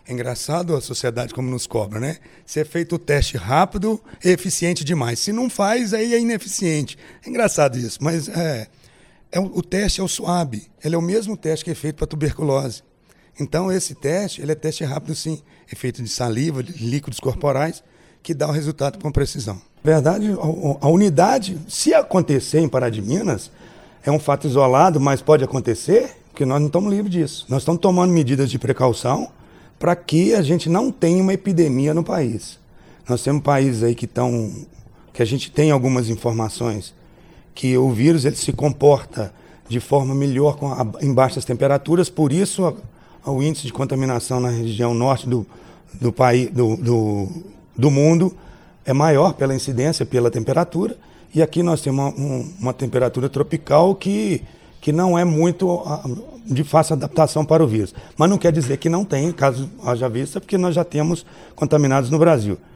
É engraçado a sociedade como nos cobra, né? Se é feito o teste rápido e eficiente demais. Se não faz, aí é ineficiente. É engraçado isso, mas o teste é o SWAB. Ele é o mesmo teste que é feito para tuberculose. Então, esse teste, ele é teste rápido, sim. É feito de saliva, de líquidos corporais, que dá o resultado com precisão. Na verdade, a unidade, se acontecer em Pará de Minas, é um fato isolado, mas pode acontecer, porque nós não estamos livres disso. Nós estamos tomando medidas de precaução para que a gente não tenha uma epidemia no país. Nós temos países aí que a gente tem algumas informações que o vírus ele se comporta de forma melhor em baixas temperaturas, por isso o índice de contaminação na região norte do mundo é maior pela incidência, pela temperatura, e aqui nós temos uma temperatura tropical que não é muito de fácil adaptação para o vírus. Mas não quer dizer que não tem, caso haja vista, porque nós já temos contaminados no Brasil.